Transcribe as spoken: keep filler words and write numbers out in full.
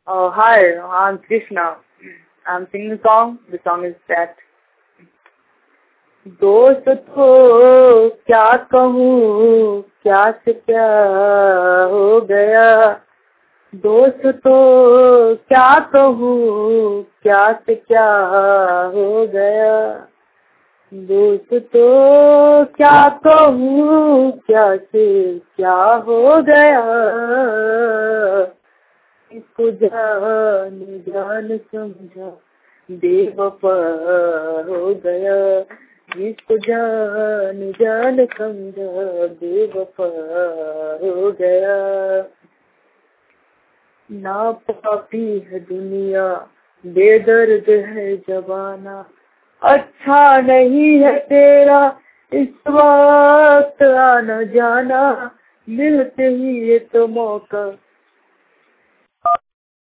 Oh, hi, I'm Krishna. I'm singing a song. The song is that. दोस्त तो क्या कहूँ, क्या से क्या हो गया। दोस्त तो क्या कहूँ, क्या से क्या हो गया। दोस्त तो क्या कहूँ, क्या से क्या हो गया। इसको जान जान समझा बेवफा हो गया। इसको जान जान समझा बेवफा हो गया। ना पापी है दुनिया, बेदर्द है जमाना। अच्छा नहीं है तेरा इस वक्त आना जाना। मिलते ही ये तो मौका